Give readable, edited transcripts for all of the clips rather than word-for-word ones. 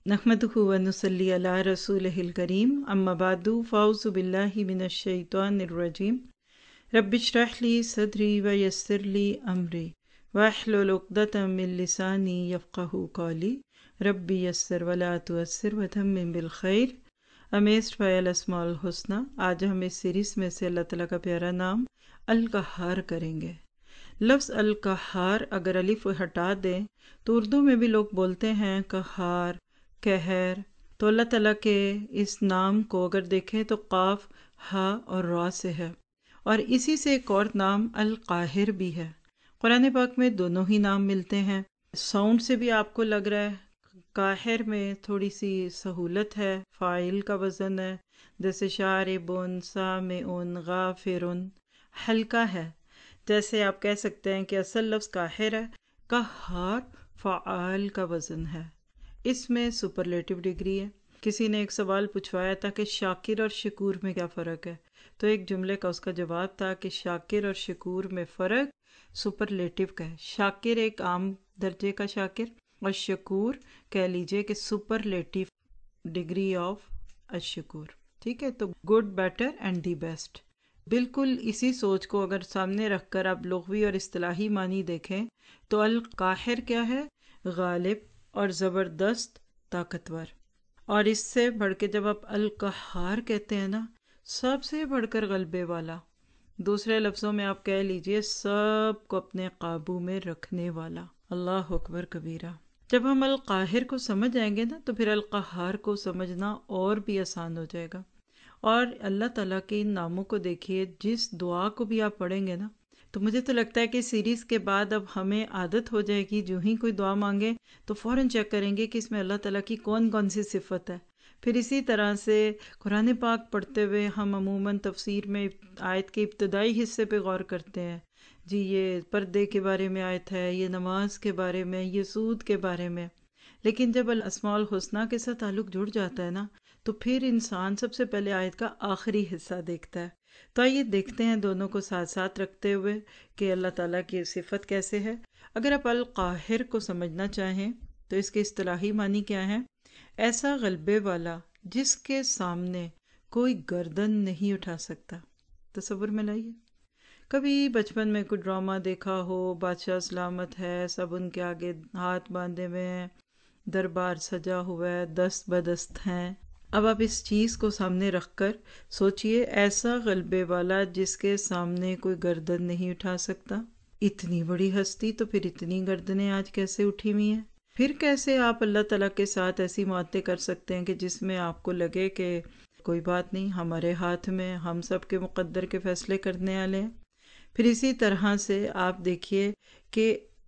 नहमदुहु व नुसल्ली अला रसूलिहिल करीम अम्मा बादु फ़ाउज़ु बिल्लाहि मिनश शैतानिर रजीम रब्बिश्रह ली सदरी व यस्सिर ली अमरी वहलुल उक़दतम मिन लिसानी यफ़क़हू क़ौली रब्बी यस्सिर व ला तुअस्सिर व तम्मिम बिल खैर। अमेज़्ड बाय अल अस्माउल हुस्ना। आज हम इस सीरीज़ में से अल्लाह ताला का प्यारा नाम अल क़हार करेंगे। लफ्ज़ अल क़हार अगर अलिफ हटा दें तो उर्दू में भी लोग बोलते हैं क़हार, कहर। तो अल्लाह ताला के इस नाम को अगर देखें तो क़ाफ, हा और रा से है, और इसी से एक और नाम अल क़ाहिर भी है। कुरान पाक में दोनों ही नाम मिलते हैं। साउंड से भी आपको लग रहा है काहिर में थोड़ी सी सहूलत है, फ़ाइल का वज़न है, जैसे शारिबुन, सामिउन, गाफिरुन, हल्का है। जैसे आप कह सकते हैं कि असल लफ्ज़ काहिर है, कहार फ़आल का वज़न है। इसमें सुपरलेटिव डिग्री है। किसी ने एक सवाल पूछवाया था कि शाकिर और शकूर में क्या फ़र्क है, तो एक जुमले का उसका जवाब था कि शाकिर और शकूर में फ़र्क सुपरलेटिव का है। शाकिर एक आम दर्जे का शाकिर और शकूर कह लीजिए कि सुपरलेटिव डिग्री ऑफ अशकूर। ठीक है, तो good, better and the best. बिल्कुल इसी सोच को अगर सामने रखकर आप लुग़वी और इस्तिलाही मानी देखें तो अल काहिर क्या है? गालिब और ज़बरदस्त, ताकतवर। और इससे बढ़ के जब आप अल क़हार कहते हैं ना, सबसे बढ़कर गलबे वाला। दूसरे लफ्ज़ों में आप कह लीजिए सब को अपने काबू में रखने वाला। अल्लाह अकबर कबीरा। जब हम अल क़ाहिर को समझ जाएंगे ना तो फिर अल क़हार को समझना और भी आसान हो जाएगा। और अल्लाह ताला के इन नामों को देखिए, जिस दुआ को भी आप पढ़ेंगे ना, तो मुझे तो लगता है कि सीरीज़ के बाद अब हमें आदत हो जाएगी, जो ही कोई दुआ मांगे तो फ़ौरन चेक करेंगे कि इसमें अल्लाह ताला की कौन कौन सी सिफ़त है। फिर इसी तरह से कुरान पाक पढ़ते हुए हम अमूमन तफसीर में आयत के इब्तदाई हिस्से पे गौर करते हैं। जी ये पर्दे के बारे में आयत है, ये नमाज के बारे में, ये सूद के बारे में। लेकिन जब अल अस्माउल हुस्ना के साथ ताल्लुक़ जुड़ जाता है ना, तो फिर इंसान सबसे पहले आयत का आखिरी हिस्सा देखता है। तो आइए देखते हैं दोनों को साथ साथ रखते हुए कि अल्लाह ताला की सिफत कैसे है। अगर आप अल क़ाहिर को समझना चाहें तो इसके इस्तिलाही मानी क्या है? ऐसा गलबे वाला जिसके सामने कोई गर्दन नहीं उठा सकता। तसव्वुर में लाइए, कभी बचपन में कोई ड्रामा देखा हो, बादशाह सलामत है, सब उनके आगे हाथ बांधे हुए हैं, दरबार सजा हुआ है, दस्त बदस्त हैं। अब आप इस चीज़ को सामने रखकर सोचिए, ऐसा गलबे वाला जिसके सामने कोई गर्दन नहीं उठा सकता। इतनी बड़ी हस्ती, तो फिर इतनी गर्दनें आज कैसे उठी हुई हैं? फिर कैसे आप अल्लाह ताला के साथ ऐसी बातें कर सकते हैं कि जिसमें आपको लगे कि कोई बात नहीं, हमारे हाथ में, हम सब के मुक़द्दर के फ़ैसले करने वाले हैं। फिर इसी तरह से आप देखिए कि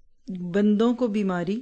बंदों को बीमारी,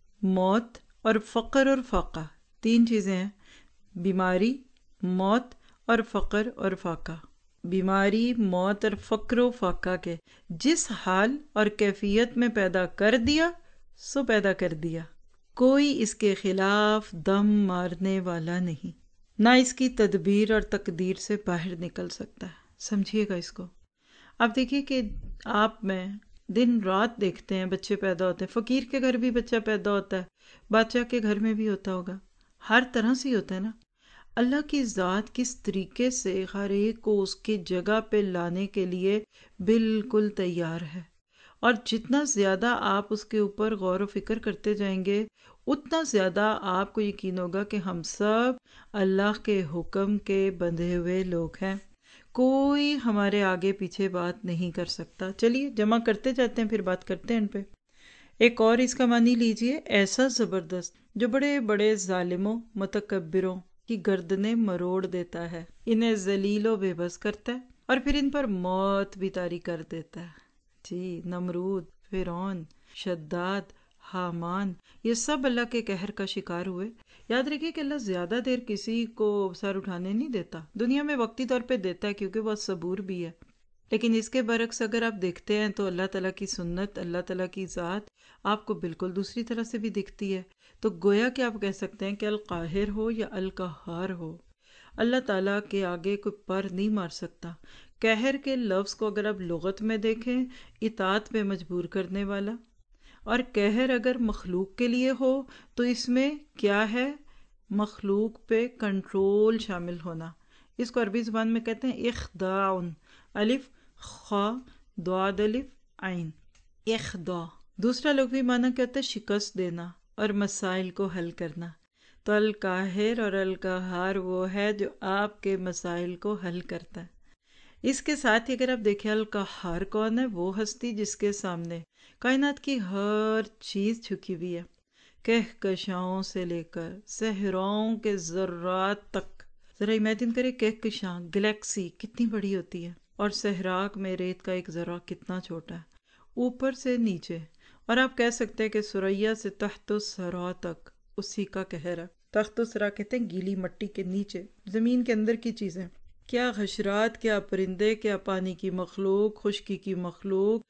मौत और फ़क्र और फाका, तीन चीज़ें हैं। बीमारी, मौत और फ़क्र और फाका। बीमारी, मौत और फ़क्र व फाका के जिस हाल और कैफियत में पैदा कर दिया सो पैदा कर दिया। कोई इसके खिलाफ दम मारने वाला नहीं, ना इसकी तदबीर और तकदीर से बाहर निकल सकता है। समझिएगा इसको। आप देखिए कि आप में दिन रात देखते हैं बच्चे पैदा होते हैं। फ़कीर के घर भी बच्चा पैदा होता है, बादशाह के घर में भी होता होगा, हर तरह से ही होता है ना। अल्लाह की ज़ात किस तरीके से हर एक को उसकी जगह पे लाने के लिए बिल्कुल तैयार है। और जितना ज़्यादा आप उसके ऊपर गौर व फिक्र करते जाएंगे, उतना ज़्यादा आपको यकीन होगा कि हम सब अल्लाह के हुक्म के बंधे हुए लोग हैं। कोई हमारे आगे पीछे बात नहीं कर सकता। चलिए जमा करते जाते हैं, फिर बात करते हैं इन पे। एक और इसका मानी लीजिए, ऐसा ज़बरदस्त जो बड़े बड़े जालिमों मुतकब्बिरों की गर्दनें मरोड़ देता है, इन्हें जलीलो बेबस करता है और फिर इन पर मौत भी तारी कर देता है। जी, नमरूद, फिरौन, शद्दाद, हामान, ये सब अल्लाह के कहर का शिकार हुए। याद रखिए कि अल्लाह ज़्यादा देर किसी को सर उठाने नहीं देता। दुनिया में वक्ती तौर पे देता है क्योंकि बहुत सबूर भी है। लेकिन इसके बरक्स अगर आप देखते हैं तो अल्लाह ताला की सुन्नत, अल्लाह ताला की ज़ात आपको बिल्कुल दूसरी तरह से भी दिखती है। तो गोया कि आप कह सकते हैं कि अल क़ाहिर हो या अल क़हार हो, अल्लाह ताला के आगे कोई पर नहीं मार सकता। कहर के लफ्ज़ को अगर आप लुग़त में देखें, इताअत पे मजबूर करने वाला। और कहर अगर मखलूक के लिए हो तो इसमें क्या है? مخلوق پہ کنٹرول شامل ہونا، اس کو عربی زبان میں کہتے ہیں اخداعن، الف خا دعاد الف عین، اخداع۔ دوسرا لغوی معنی کیا ہوتا ہے؟ شکست دینا اور مسائل کو حل کرنا۔ تو القاہر اور القہار وہ ہے جو آپ کے مسائل کو حل کرتا ہے۔ اس کے ساتھ ہی اگر آپ دیکھیں القہار کون ہے؟ وہ ہستی جس کے سامنے کائنات کی ہر چیز جھکی ہوئی ہے، کہکشاؤں سے لے کر صحراؤں کے ذرات تک۔ ذرا امیجن کریں کہکشاں، گلیکسی کتنی بڑی ہوتی ہے، اور صحرا میں ریت کا ایک ذرہ کتنا چھوٹا ہے، اوپر سے نیچے۔ اور آپ کہہ سکتے ہیں کہ ثریا سے تحت الثرا تک اسی کا قہر ہے۔ تحت الثرا کہتے ہیں گیلی مٹی کے نیچے، زمین کے اندر کی چیزیں، کیا حشرات، کیا پرندے، کیا پانی کی مخلوق، خشکی کی مخلوق،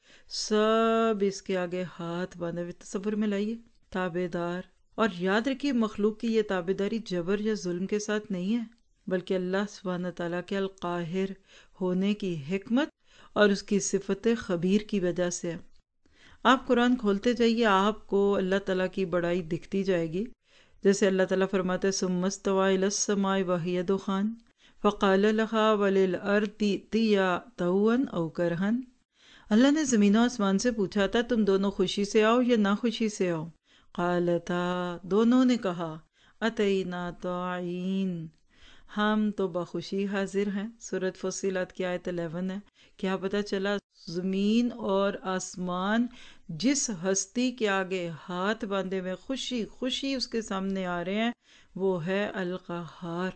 سب اس کے آگے ہاتھ باندھے ہوئے۔ تصور میں لائیے، تابع دار۔ اور یاد رکھیے مخلوق کی یہ تابع داری جبر یا ظلم کے ساتھ نہیں ہے، بلکہ اللہ سبحانہ تعالیٰ کے القاہر ہونے کی حکمت اور اس کی صفت خبیر کی وجہ سے ہے۔ آپ قرآن کھولتے جائیے، آپ کو اللہ تعالیٰ کی بڑائی دکھتی جائے گی۔ جیسے اللہ تعالیٰ فرماتے ہیں ثم استوى إلى السماء وهي دخان فقال لها وللأرض ائتيا طوعا أو كرها۔ اللہ نے زمین و آسمان سے پوچھا تھا تم دونوں خوشی سے آؤ یا ناخوشی سے آؤ؟ قالتا، دونوں نے کہا، اتینا طاعین، ہم تو بخوشی حاضر ہیں۔ سورۃ فصلت کی آیت 11 ہے۔ کیا پتہ چلا؟ زمین اور آسمان جس ہستی کے آگے ہاتھ باندھے میں خوشی خوشی اس کے سامنے آ رہے ہیں، وہ ہے القہار۔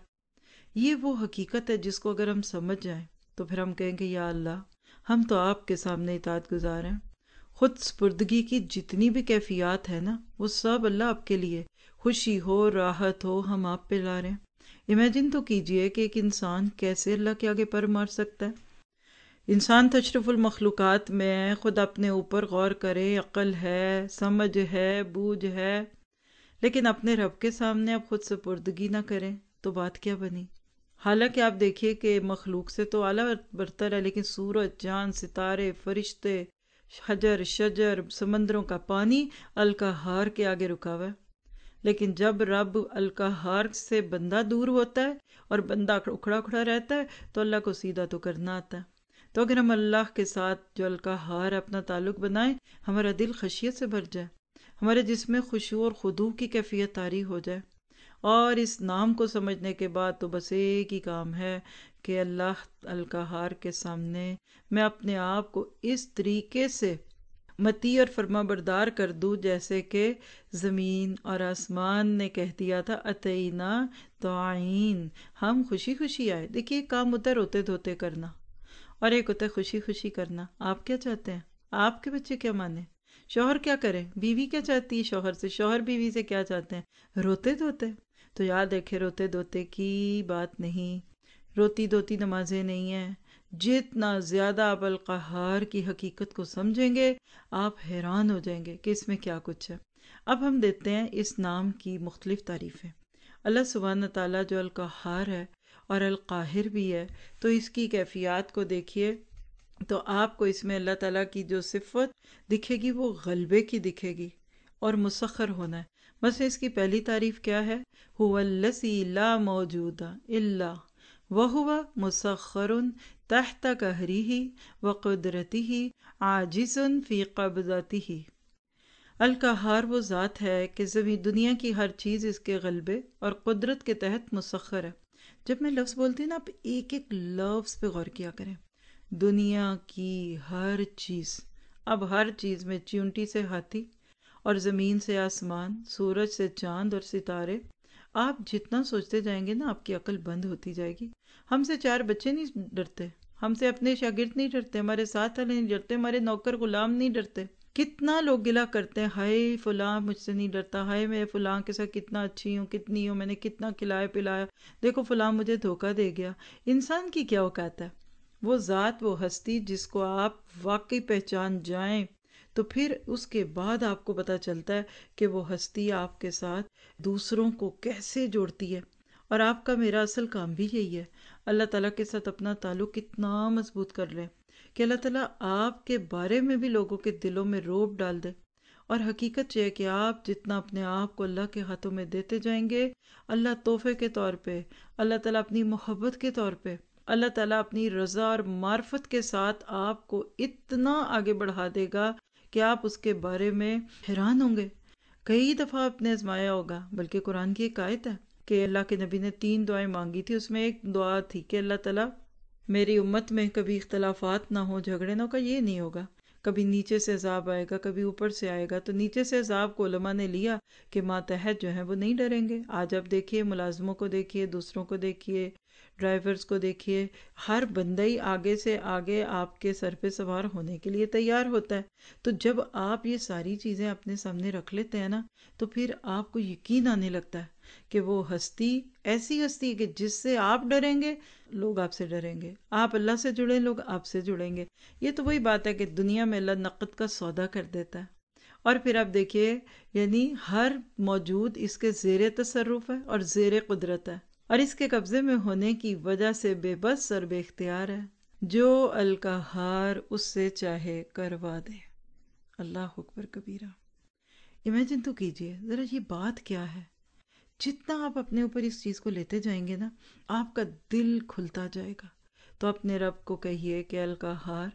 یہ وہ حقیقت ہے جس کو اگر ہم سمجھ جائیں تو پھر ہم کہیں کہ یا اللہ ہم تو آپ کے سامنے اطاعت گزار ہیں۔ خود سپردگی کی جتنی بھی کیفیات ہے نا، وہ سب اللہ آپ کے لیے، خوشی ہو راحت ہو ہم آپ پہ لا رہے ہیں۔ امیجن تو کیجئے کہ ایک انسان کیسے اللہ کے آگے پر مار سکتا ہے۔ انسان تشرف المخلوقات میں، خود اپنے اوپر غور کرے، عقل ہے، سمجھ ہے، بوجھ ہے، لیکن اپنے رب کے سامنے اب خود سپردگی نہ کریں تو بات کیا بنی؟ حالانکہ آپ دیکھیے کہ مخلوق سے تو اعلیٰ برتر ہے، لیکن سورج، چاند، ستارے، فرشتے، حجر، شجر، سمندروں کا پانی القہار کے آگے رکا ہوا ہے۔ لیکن جب رب القہار سے بندہ دور ہوتا ہے اور بندہ اکھڑا اکھڑا رہتا ہے تو اللہ کو سیدھا تو کرنا آتا ہے۔ تو اگر ہم اللہ کے ساتھ جو القہار اپنا تعلق بنائیں، ہمارا دل خشیت سے بھر جائے، ہمارے جسم میں خشوع اور خضوع کی کیفیت طاری ہو جائے، اور اس نام کو سمجھنے کے بعد تو بس ایک ہی کام ہے کہ اللہ القہار کے سامنے میں اپنے آپ کو اس طریقے سے مطیع اور فرما بردار کر دوں جیسے کہ زمین اور آسمان نے کہہ دیا تھا اتینا طاعین، ہم خوشی خوشی آئے۔ دیکھیے ایک کام ہوتا ہے روتے دھوتے کرنا، اور ایک ہوتا ہے خوشی خوشی کرنا۔ آپ کیا چاہتے ہیں؟ آپ کے بچے کیا مانیں؟ شوہر کیا کریں؟ بیوی کیا چاہتی ہے شوہر سے؟ شوہر بیوی سے کیا چاہتے ہیں؟ روتے دھوتے۔ تو یاد رکھے روتے دھوتے کی بات نہیں، روتی دھوتی نمازیں نہیں ہیں۔ جتنا زیادہ آپ القہار کی حقیقت کو سمجھیں گے، آپ حیران ہو جائیں گے کہ اس میں کیا کچھ ہے۔ اب ہم دیتے ہیں اس نام کی مختلف تعریفیں۔ اللہ سبحانہ تعالیٰ جو القہار ہے اور القاہر بھی ہے، تو اس کی کیفیات کو دیکھیے تو آپ کو اس میں اللہ تعالیٰ کی جو صفت دکھے گی وہ غلبے کی دکھے گی اور مسخر ہونا ہے۔ مثلا اس کی پہلی تعریف کیا ہے؟ هو الذی لا موجود الا وهو مسخر تحت قہرہ وقدرتہ عاجز فی قبضتہ۔ القہار وہ ذات ہے کہ زمین دنیا کی ہر چیز اس کے غلبے اور قدرت کے تحت مسخر ہے۔ جب میں لفظ بولتی ہوں نا، آپ ایک ایک لفظ پہ غور کیا کریں۔ دنیا کی ہر چیز، اب ہر چیز میں چیونٹی سے ہاتھی اور زمین سے آسمان، سورج سے چاند اور ستارے، آپ جتنا سوچتے جائیں گے نا آپ کی عقل بند ہوتی جائے گی۔ ہم سے چار بچے نہیں ڈرتے، ہم سے اپنے شاگرد نہیں ڈرتے، ہمارے ساتھ والے نہیں ڈرتے، ہمارے نوکر غلام نہیں ڈرتے۔ کتنا لوگ گلہ کرتے ہیں، ہائے فلاں مجھ سے نہیں ڈرتا، ہائے میں فلاں کے ساتھ کتنا اچھی ہوں، کتنی ہوں، میں نے کتنا کھلایا پلایا، دیکھو فلاں مجھے دھوکہ دے گیا۔ انسان کی کیا اوقات ہے؟ وہ ذات، وہ ہستی جس کو آپ واقعی پہچان جائیں تو پھر اس کے بعد آپ کو پتہ چلتا ہے کہ وہ ہستی آپ کے ساتھ دوسروں کو کیسے جوڑتی ہے۔ اور آپ کا میرا اصل کام بھی یہی ہے، اللہ تعالیٰ کے ساتھ اپنا تعلق کتنا مضبوط کر لیں کہ اللہ تعالیٰ آپ کے بارے میں بھی لوگوں کے دلوں میں رعب ڈال دے، اور حقیقت یہ ہے کہ آپ جتنا اپنے آپ کو اللہ کے ہاتھوں میں دیتے جائیں گے، اللہ تحفے کے طور پہ، اللہ تعالیٰ اپنی محبت کے طور پہ، اللہ تعالیٰ اپنی رضا اور معرفت کے ساتھ آپ کو اتنا آگے بڑھا دے گا کہ آپ اس کے بارے میں حیران ہوں گے۔ کئی دفعہ آپ نے آزمایا ہوگا، بلکہ قرآن کی ایک آیت ہے کہ اللہ کے نبی نے 3 دعائیں مانگی تھی، اس میں ایک دعا تھی کہ اللہ تعالیٰ میری امت میں کبھی اختلافات نہ ہو، جھگڑے نہ ہو۔ کا یہ نہیں ہوگا، کبھی نیچے سے عذاب آئے گا، کبھی اوپر سے آئے گا۔ تو نیچے سے عذاب کو علماء نے لیا کہ ماتحت جو ہیں وہ نہیں ڈریں گے۔ آج آپ دیکھیے ملازموں کو دیکھیے، دوسروں کو دیکھیے، ڈرائیورز کو دیکھیے، ہر بندہ ہی آگے سے آگے آپ کے سر پہ سوار ہونے کے لیے تیار ہوتا ہے۔ تو جب آپ یہ ساری چیزیں اپنے سامنے رکھ لیتے ہیں نا، تو پھر آپ کو یقین آنے لگتا ہے کہ وہ ہستی ایسی ہستی ہے کہ جس سے آپ ڈریں گے لوگ آپ سے ڈریں گے، آپ اللہ سے جڑیں لوگ آپ سے جڑیں گے۔ یہ تو وہی بات ہے کہ دنیا میں اللہ نقد کا سودا کر دیتا ہے، اور پھر آپ دیکھیے یعنی ہر موجود اس کے زیر تصرف ہے اور زیر قدرت ہے، اور اس کے قبضے میں ہونے کی وجہ سے بے بس اور بے اختیار ہے۔ جو القہار اس سے چاہے کروا دے۔ اللہ اکبر کبیرہ۔ امیجن تو کیجئے ذرا یہ بات کیا ہے۔ جتنا آپ اپنے اوپر اس چیز کو لیتے جائیں گے نا، آپ کا دل کھلتا جائے گا۔ تو اپنے رب کو کہیے کہ القہار،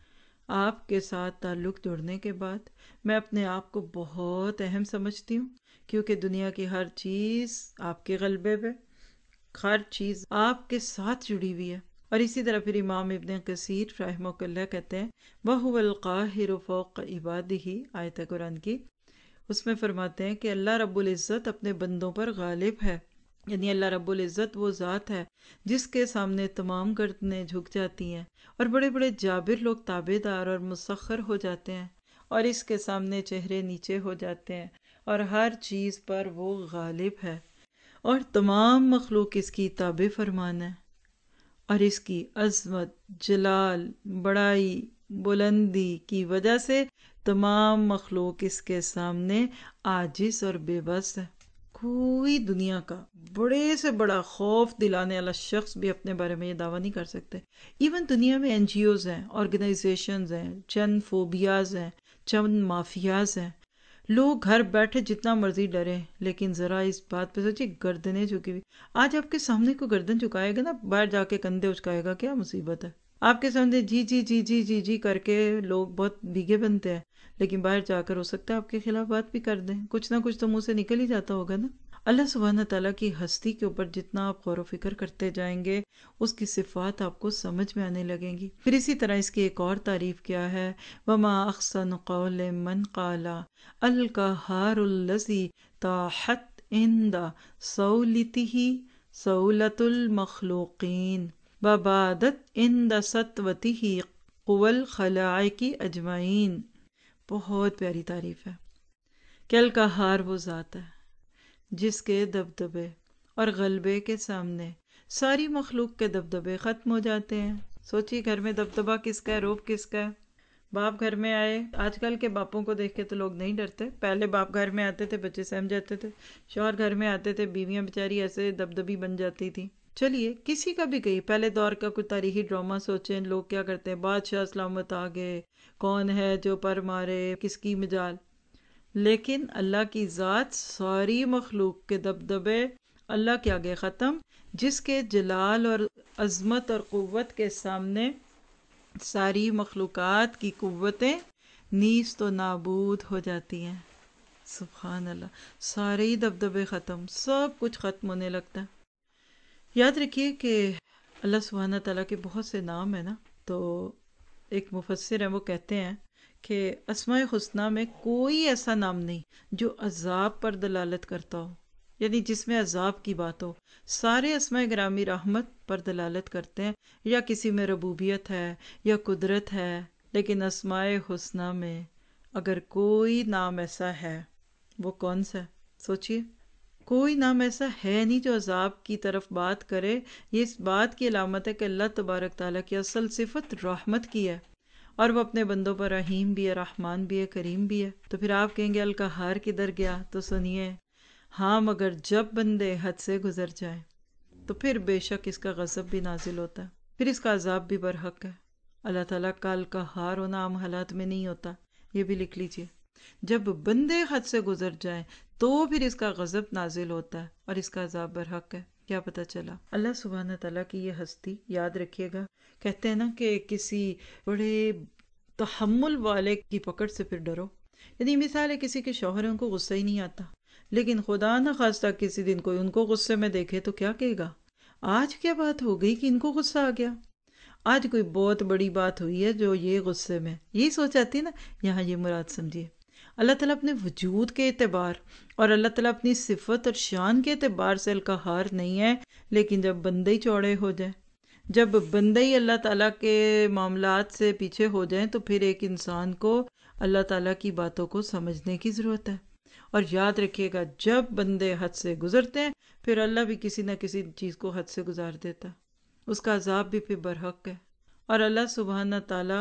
آپ کے ساتھ تعلق جوڑنے کے بعد میں اپنے آپ کو بہت اہم سمجھتی ہوں، کیونکہ دنیا کی ہر چیز آپ کے غلبے پہ، ہر چیز آپ کے ساتھ جڑی ہوئی ہے۔ اور اسی طرح پھر امام ابن کثیر رحمہ اللہ کہتے ہیں وَهُوَ الْقَاهِرُ فَوْقَ عِبَادِهِ، آیت ہے قرآن کی، اس میں فرماتے ہیں کہ اللہ رب العزت اپنے بندوں پر غالب ہے، یعنی اللہ رب العزت وہ ذات ہے جس کے سامنے تمام گردنیں جھک جاتی ہیں، اور بڑے بڑے جابر لوگ تابع دار اور مسخر ہو جاتے ہیں، اور اس کے سامنے چہرے نیچے ہو جاتے ہیں، اور ہر چیز پر وہ غالب ہے، اور تمام مخلوق اس کی تابع فرمان ہے، اور اس کی عظمت، جلال، بڑائی، بلندی کی وجہ سے تمام مخلوق اس کے سامنے عاجز اور بے بس ہے۔ کوئی دنیا کا بڑے سے بڑا خوف دلانے والا شخص بھی اپنے بارے میں یہ دعویٰ نہیں کر سکتے۔ ایون دنیا میں NGOs ہیں، آرگنائزیشنز ہیں، چند فوبیاز ہیں، چند مافیاز ہیں، لوگ گھر بیٹھے جتنا مرضی ڈریں، لیکن ذرا اس بات پہ سوچیں گردنیں جھکی ہوئی۔ آج آپ کے سامنے کوئی گردن جھکائے گا نا، باہر جا کے کندھے اچکائے گا، کیا مصیبت ہے۔ آپ کے سامنے جی جی جی جی جی جی کر کے لوگ بہت بھیگے بنتے ہیں، لیکن باہر جا کر ہو سکتا ہے آپ کے خلاف بات بھی کر دیں، کچھ نہ کچھ تو منہ سے نکل ہی جاتا ہوگا نا۔ اللہ سبحانہ تعالیٰ کی ہستی کے اوپر جتنا آپ غور و فکر کرتے جائیں گے، اس کی صفات آپ کو سمجھ میں آنے لگیں گی۔ پھر اسی طرح اس کی ایک اور تعریف کیا ہے، وَمَا أَحْسَنُ قَوْلٍ مَّن قَالَ الْقَهَّارُ الَّذِي طَاحَتْ عِندَ صَوْلِتِهِ صَوْلَةُ الْمَخْلُوقِينَ وَبَادَتْ عِندَ سَطْوَتِهِ قُوَى الْخَلَائِقِ أَجْمَعِينَ۔ بہت پیاری تعریف ہے کہ القہار وہ ذات ہے جس کے دبدبے اور غلبے کے سامنے ساری مخلوق کے دبدبے ختم ہو جاتے ہیں۔ سوچیے گھر میں دبدبہ کس کا ہے، روب کس کا ہے۔ باپ گھر میں آئے، آج کل کے باپوں کو دیکھ کے تو لوگ نہیں ڈرتے، پہلے باپ گھر میں آتے تھے بچے سہم جاتے تھے، شوہر گھر میں آتے تھے بیویاں بیچاری ایسے دبدبی بن جاتی تھیں۔ چلیے کسی کا بھی کہیے، پہلے دور کا کوئی تاریخی ڈرامہ سوچیں، لوگ کیا کرتے ہیں، بادشاہ سلامت آ گئے، کون ہے جو پر مارے، کس کی مجال۔ لیکن اللہ کی ذات ساری مخلوق کے دبدبے اللہ کے آگے ختم، جس کے جلال اور عظمت اور قوت کے سامنے ساری مخلوقات کی قوتیں نیست و نابود ہو جاتی ہیں۔ سبحان اللہ، سارے ہی دبدبے ختم، سب کچھ ختم ہونے لگتا ہے۔ یاد رکھیے کہ اللہ سبحانہ تعالیٰ کے بہت سے نام ہیں نا، تو ایک مفسر ہیں وہ کہتے ہیں کہ اسماء حسنہ میں کوئی ایسا نام نہیں جو عذاب پر دلالت کرتا ہو، یعنی جس میں عذاب کی بات ہو۔ سارے اسماء گرامی رحمت پر دلالت کرتے ہیں، یا کسی میں ربوبیت ہے یا قدرت ہے، لیکن اسماء حسنہ میں اگر کوئی نام ایسا ہے، وہ کون سا ہے؟ سوچئے، کوئی نام ایسا ہے نہیں جو عذاب کی طرف بات کرے۔ یہ اس بات کی علامت ہے کہ اللہ تبارک تعالیٰ کی اصل صفت رحمت کی ہے، اور وہ اپنے بندوں پر رحیم بھی ہے، رحمان بھی ہے، کریم بھی ہے۔ تو پھر آپ کہیں گے القہار کدھر گیا؟ تو سنیے، ہاں مگر جب بندے حد سے گزر جائیں تو پھر بے شک اس کا غضب بھی نازل ہوتا ہے، پھر اس کا عذاب بھی برحق ہے۔ اللہ تعالیٰ کا القہار ہونا عام حالات میں نہیں ہوتا، یہ بھی لکھ لیجئے۔ جب بندے حد سے گزر جائیں تو پھر اس کا غضب نازل ہوتا ہے اور اس کا عذاب برحق ہے۔ کیا پتہ چلا؟ اللہ سبحانہ تعالیٰ کی یہ ہستی یاد رکھیے گا، کہتے ہیں نا کہ کسی بڑے تحمل والے کی پکڑ سے پھر ڈرو۔ یعنی مثال ہے کسی کے شوہر ان کو غصہ ہی نہیں آتا، لیکن خدا نہ خواستہ کسی دن کوئی ان کو غصے میں دیکھے تو کیا کہے گا؟ آج کیا بات ہو گئی کہ ان کو غصہ آ گیا؟ آج کوئی بہت بڑی بات ہوئی ہے جو یہ غصے میں، یہی سوچ آتی ہے نا۔ یہاں یہ مراد سمجھیے، اللہ تعالیٰ اپنے وجود کے اعتبار اور اللہ تعالیٰ اپنی صفت اور شان کے اعتبار سے القہار نہیں ہے، لیکن جب بندے ہی چوڑے ہو جائیں، جب بندے ہی اللہ تعالیٰ کے معاملات سے پیچھے ہو جائیں، تو پھر ایک انسان کو اللہ تعالیٰ کی باتوں کو سمجھنے کی ضرورت ہے۔ اور یاد رکھیے گا، جب بندے حد سے گزرتے ہیں پھر اللہ بھی کسی نہ کسی چیز کو حد سے گزار دیتا ہے، اس کا عذاب بھی پھر برحق ہے۔ اور اللہ سبحانہ تعالیٰ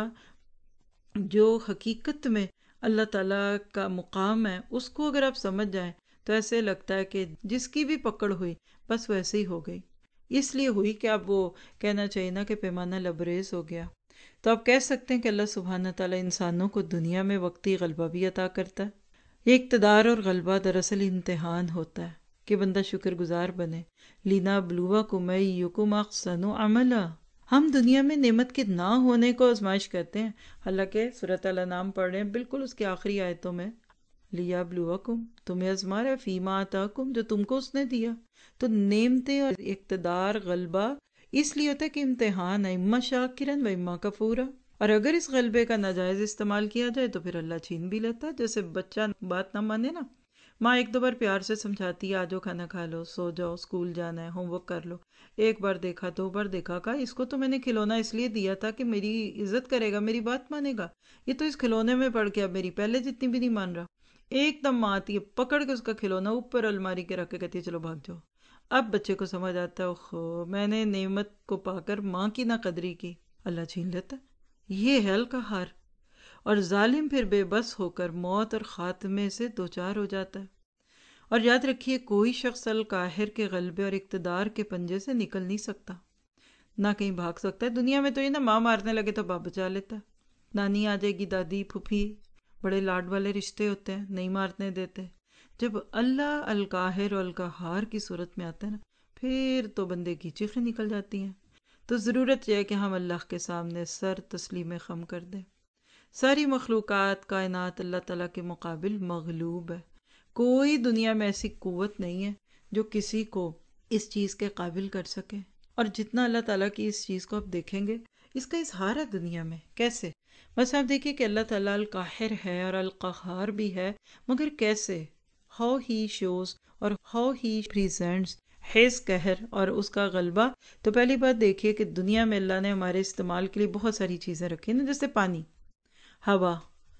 جو حقیقت میں اللہ تعالیٰ کا مقام ہے، اس کو اگر آپ سمجھ جائیں تو ایسے لگتا ہے کہ جس کی بھی پکڑ ہوئی بس ویسے ہی ہو گئی، اس لیے ہوئی کہ اب وہ کہنا چاہیے نا کہ پیمانہ لبریز ہو گیا۔ تو آپ کہہ سکتے ہیں کہ اللہ سبحانہ تعالیٰ انسانوں کو دنیا میں وقتی غلبہ بھی عطا کرتا ہے۔ یہ اقتدار اور غلبہ دراصل امتحان ہوتا ہے کہ بندہ شکر گزار بنے۔ لِنَبْلُوَكُمْ أَيُّكُمْ أَحْسَنُ عَمَلًا، ہم دنیا میں نعمت کے نہ ہونے کو آزمائش کرتے ہیں، حالانکہ سورۃ الانعام پڑھ رہے ہیں بالکل اس کی آخری آیتوں میں، لِيَبْلُوَكُمْ، تمہیں آزما رہا ہے، فِيمَا آتَاكُمْ، جو تم کو اس نے دیا۔ تو نعمتیں اور اقتدار غلبہ اس لیے ہوتا ہے کہ امتحان ہے، اما شاکرن و اما کفورا، اور اگر اس غلبے کا ناجائز استعمال کیا جائے تو پھر اللہ چھین بھی لیتا ہے۔ جیسے بچہ بات نہ مانے نا، ماں ایک دو بار پیار سے سمجھاتی ہے، آ جاؤ کھانا کھا لو، سو جاؤ، اسکول جانا ہے، ہوم ورک کر لو۔ ایک بار دیکھا، دو بار دیکھا، کہا اس کو تو میں نے کھلونا اس لیے دیا تھا کہ میری عزت کرے گا، میری بات مانے گا، یہ تو اس کھلونے میں پڑ کے اب میری پہلے جتنی بھی نہیں مان رہا۔ ایک دم ماں آتی ہے، پکڑ کے اس کا کھلونا اوپر الماری کے رکھ کے کہتی ہے چلو بھاگ جاؤ۔ اب بچے کو سمجھ آتا ہے، اوہو میں نے نعمت کو پا کر ماں کی نہ قدری کی، اللہ چھین لیتا ہے۔ یہ ہے القہار، اور ظالم پھر بے بس ہو کر موت اور خاتمے سے دوچار ہو جاتا ہے۔ اور یاد رکھیے، کوئی شخص القاہر کے غلبے اور اقتدار کے پنجے سے نکل نہیں سکتا، نہ کہیں بھاگ سکتا ہے۔ دنیا میں تو یہ نا، ماں مارنے لگے تو باپ بچا لیتا ہے، نانی آ جائے گی، دادی، پھوپھی، بڑے لاڈ والے رشتے ہوتے ہیں، نہیں مارنے دیتے۔ جب اللہ القاہر اور القہار کی صورت میں آتا ہے نا، پھر تو بندے کی چیخیں نکل جاتی ہیں۔ تو ضرورت یہ ہے کہ ہم اللہ کے سامنے سر تسلیم خم کر دیں۔ ساری مخلوقات، کائنات اللہ تعالیٰ کے مقابل مغلوب ہے۔ کوئی دنیا میں ایسی قوت نہیں ہے جو کسی کو اس چیز کے قابل کر سکے۔ اور جتنا اللہ تعالیٰ کی اس چیز کو آپ دیکھیں گے، اس کا اظہار ہے دنیا میں کیسے۔ بس آپ دیکھیے کہ اللہ تعالیٰ القاہر ہے اور القہار بھی ہے، مگر کیسے؟ ہاؤ ہی شوز اور ہاؤ ہی پریزنٹس ہیز قہر اور اس کا غلبہ۔ تو پہلی بات دیکھیے کہ دنیا میں اللہ نے ہمارے استعمال کے لیے بہت ساری چیزیں رکھی ہیں نا، جیسے پانی، ہوا،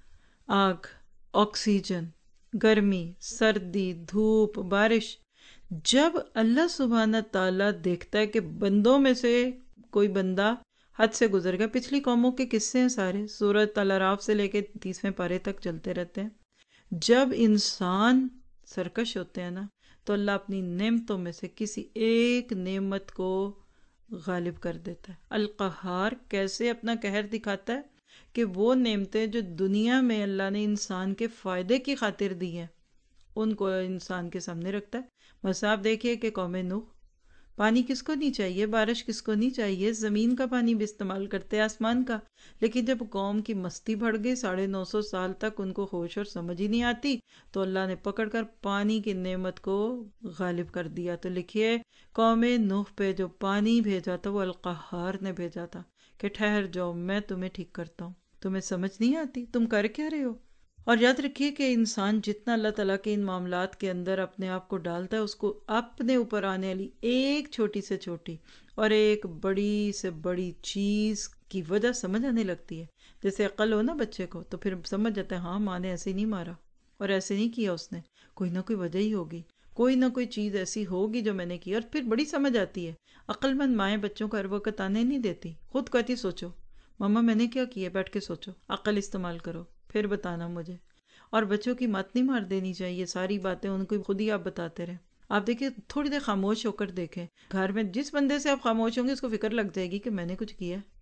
آگ، آکسیجن، گرمی، سردی، دھوپ، بارش۔ جب اللہ سبحانہ تعالیٰ دیکھتا ہے کہ بندوں میں سے کوئی بندہ حد سے گزر گیا، پچھلی قوموں کے قصے ہیں سارے، سورۃ الاعراف سے لے کے 30ویں پارے تک چلتے رہتے ہیں۔ جب انسان سرکش ہوتے ہیں نا، تو اللہ اپنی نعمتوں میں سے کسی ایک نعمت کو غالب کر دیتا ہے۔ القہار کیسے اپنا قہر دکھاتا ہے کہ وہ نعمتیں جو دنیا میں اللہ نے انسان کے فائدے کی خاطر دی ہیں، ان کو انسان کے سامنے رکھتا ہے۔ بس آپ دیکھیے کہ قوم نوح، پانی کس کو نہیں چاہیے، بارش کس کو نہیں چاہیے، زمین کا پانی بھی استعمال کرتے، آسمان کا، لیکن جب قوم کی مستی بڑھ گئی، 950 سال تک ان کو ہوش اور سمجھ ہی نہیں آتی، تو اللہ نے پکڑ کر پانی کی نعمت کو غالب کر دیا۔ تو لکھیے، قوم نوح پہ جو پانی بھیجا تھا وہ القہار نے بھیجا تھا کہ ٹھہر جاؤ، میں تمہیں ٹھیک کرتا ہوں، تمہیں سمجھ نہیں آتی، تم کر کیا رہے ہو۔ اور یاد رکھیے کہ انسان جتنا اللہ تعالیٰ کے ان معاملات کے اندر اپنے آپ کو ڈالتا ہے، اس کو اپنے اوپر آنے والی ایک چھوٹی سے چھوٹی اور ایک بڑی سے بڑی چیز کی وجہ سمجھ آنے لگتی ہے۔ جیسے عقل ہو نا بچے کو، تو پھر سمجھ جاتا ہے ہاں ماں نے ایسے نہیں مارا اور ایسے نہیں کیا، اس نے کوئی نہ کوئی وجہ ہی ہوگی، کوئی نہ کوئی چیز ایسی ہوگی جو میں نے کی، اور پھر بڑی سمجھ آتی ہے۔ عقل مند مائیں بچوں کو ہر وقت آنے نہیں دیتی، خود کہتی سوچو ماما میں نے کیا کیا، بیٹھ کے سوچو، عقل استعمال کرو، پھر بتانا مجھے۔ اور بچوں کی مت نہیں مار دینی چاہیے، ساری باتیں ان کو خود ہی آپ بتاتے رہیں۔ آپ دیکھیں، تھوڑی دیر خاموش ہو کر دیکھیں، گھر میں جس بندے سے آپ خاموش ہوں گے اس کو فکر لگ جائے گی کہ میں نے کچھ کیا ہے،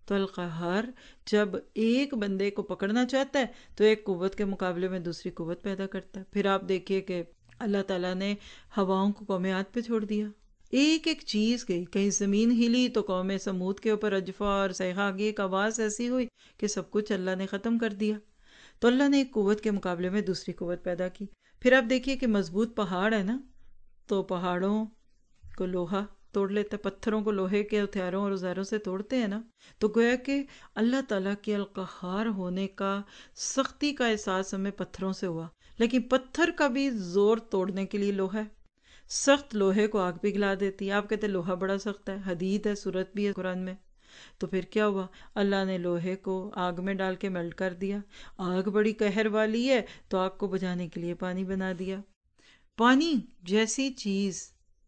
تو القہار جب ایک بندے کو پکڑنا چاہتا ہے تو ایک قوت کے مقابلے میں دوسری قوت پیدا کرتا ہے۔ پھر آپ دیکھیے کہ اللہ تعالیٰ نے ہواؤں کو قوم عاد پہ چھوڑ دیا، ایک ایک چیز گئی، کہیں زمین ہلی تو قوم سمود کے اوپر اجفا اور صیحہ کی ایک آواز ایسی ہوئی کہ سب کچھ اللہ نے ختم کر دیا۔ تو اللہ نے ایک قوت کے مقابلے میں دوسری قوت پیدا کی۔ پھر آپ دیکھیے کہ مضبوط پہاڑ ہے نا، تو پہاڑوں کو لوہا توڑ لیتا ہے، پتھروں کو لوہے کے ہتھیاروں اور اوزاروں سے توڑتے ہیں نا، تو گویا کہ اللہ تعالیٰ کے القہار ہونے کا سختی کا احساس ہمیں پتھروں سے ہوا، لیکن پتھر کا بھی زور توڑنے کے لیے لوہا ہے۔ سخت لوہے کو آگ پگھلا دیتی ہے۔ آپ کہتے ہیں لوہا بڑا سخت ہے، حدید ہے، صورت بھی ہے قرآن میں۔ تو پھر کیا ہوا؟ اللہ نے لوہے کو آگ میں ڈال کے میلٹ کر دیا۔ آگ بڑی قہر والی ہے تو آگ کو بجھانے کے لیے پانی بنا دیا۔ پانی جیسی چیز،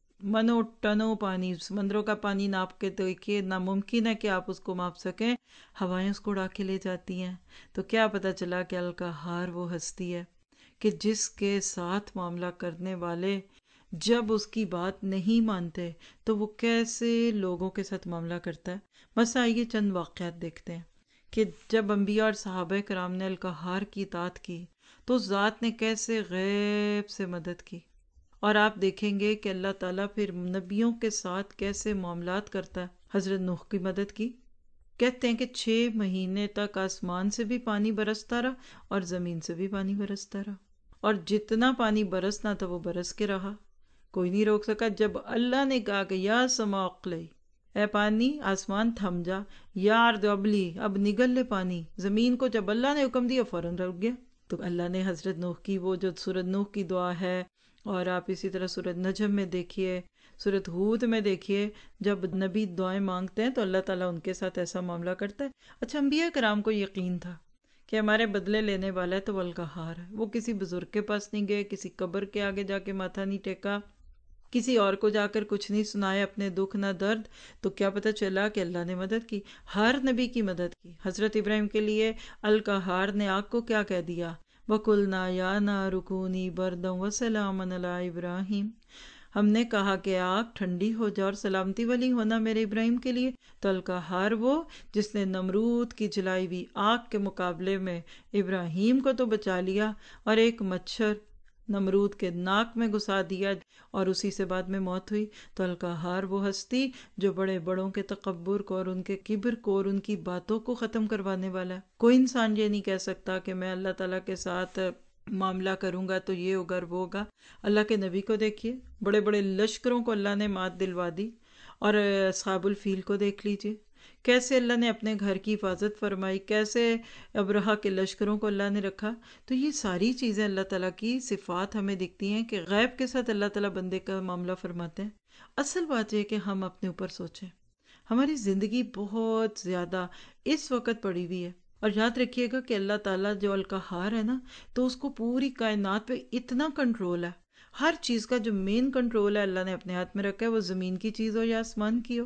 منو ٹنوں پانی، سمندروں کا پانی ناپ کے دیکھیے، ناممکن ہے کہ آپ اس کو ماپ سکیں، ہوائیں اس کو اڑا کے لے جاتی ہیں۔ تو کیا پتہ چلا کہ القہار وہ ہستی ہے کہ جس کے ساتھ معاملہ کرنے والے جب اس کی بات نہیں مانتے تو وہ کیسے لوگوں کے ساتھ معاملہ کرتا ہے۔ بس آئیے چند واقعات دیکھتے ہیں کہ جب انبیاء اور صحابہ کرام نے القہار کی اطاعت کی تو ذات نے کیسے غیب سے مدد کی، اور آپ دیکھیں گے کہ اللہ تعالیٰ پھر نبیوں کے ساتھ کیسے معاملات کرتا ہے۔ حضرت نوح کی مدد کی، کہتے ہیں کہ 6 مہینے تک آسمان سے بھی پانی برستا رہا اور زمین سے بھی پانی برستا رہا، اور جتنا پانی برسنا تھا وہ برس کے رہا، کوئی نہیں روک سکا۔ جب اللہ نے کہا کہ یا سما اقلعی، اے پانی آسمان تھم جا، یا ارض ابلی، اب نگل لے پانی، زمین کو جب اللہ نے حکم دیا فوراً رک گیا۔ تو اللہ نے حضرت نوح کی وہ جو سورۃ نوح کی دعا ہے، اور آپ اسی طرح سورۃ نجم میں دیکھیے، سورۃ ہود میں دیکھیے، جب نبی دعائیں مانگتے ہیں تو اللہ تعالیٰ ان کے ساتھ ایسا معاملہ کرتا ہے۔ اچھا، انبیاء کرام کو یقین تھا کہ ہمارے بدلے لینے والا ہے تو وہ القہار ہے۔ وہ کسی بزرگ کے پاس نہیں گئے، کسی قبر کے آگے جا کے ماتھا نہیں ٹیکا، کسی اور کو جا کر کچھ نہیں سنایا اپنے دکھ نہ درد۔ تو کیا پتہ چلا کہ اللہ نے مدد کی، ہر نبی کی مدد کی۔ حضرت ابراہیم کے لیے القہار نے آگ کو کیا کہہ دیا؟ وَقُلْنَا يَا نَارُ كُونِي بَرْدًا وَسَلَامًا عَلَىٰ إِبْرَاهِيمَ، ہم نے کہا کہ آگ ٹھنڈی ہو جا اور سلامتی والی ہونا میرے ابراہیم کے لیے۔ تو القہار وہ جس نے نمرود کی جلائی ہوئی آگ کے مقابلے میں ابراہیم کو تو بچا لیا، اور ایک مچھر نمرود کے ناک میں گھسا دیا اور اسی سے بعد میں موت ہوئی۔ تو القہار وہ ہستی جو بڑے بڑوں کے تکبر کو اور ان کے کبر کو اور ان کی باتوں کو ختم کروانے والا ہے۔ کوئی انسان یہ نہیں کہہ سکتا کہ میں اللہ تعالیٰ کے ساتھ معاملہ کروں گا تو یہ ہوگا وہ ہوگا۔ اللہ کے نبی کو دیکھیے، بڑے بڑے لشکروں کو اللہ نے مات دلوا دی، اور اصحاب الفیل کو دیکھ لیجیے، کیسے اللہ نے اپنے گھر کی حفاظت فرمائی، کیسے ابرہہ کے لشکروں کو اللہ نے رکھا۔ تو یہ ساری چیزیں اللہ تعالیٰ کی صفات ہمیں دکھتی ہیں کہ غیب کے ساتھ اللہ تعالیٰ بندے کا معاملہ فرماتے ہیں۔ اصل بات یہ کہ ہم اپنے اوپر سوچیں، ہماری زندگی بہت زیادہ اس وقت پڑی ہوئی ہے، اور یاد رکھیے گا کہ اللہ تعالیٰ جو القہار ہے نا، تو اس کو پوری کائنات پہ اتنا کنٹرول ہے، ہر چیز کا جو مین کنٹرول ہے اللہ نے اپنے ہاتھ میں رکھا ہے، وہ زمین کی چیز ہو یا آسمان کی ہو۔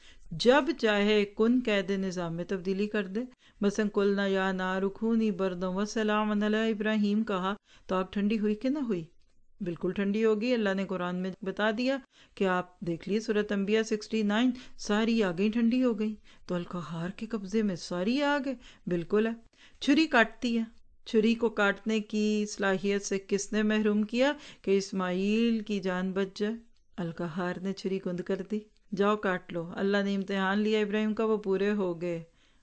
جب چاہے کن کہہ دے، نظام میں تبدیلی کر دے۔ مثلا قلنا یا نار کونی بردا وسلاما علی ابراہیم کہا تو آگ ٹھنڈی ہوئی کہ نہ ہوئی؟ بالکل ٹھنڈی ہوگی۔ اللہ نے قرآن میں بتا دیا کہ آپ دیکھ لیے سورۃ انبیاء 69، ساری آگیں ٹھنڈی ہو گئی۔ تو القہار کے قبضے میں ساری آگ ہے، بالکل ہے۔ چھری کاٹتی ہے، چھری کو کاٹنے کی صلاحیت سے کس نے محروم کیا کہ اسماعیل کی جان بچ جائے؟ القہار نے چھری گند کر دی، جاؤ کاٹ لو۔ اللہ نے امتحان لیا ابراہیم کا، وہ پورے ہو گئے،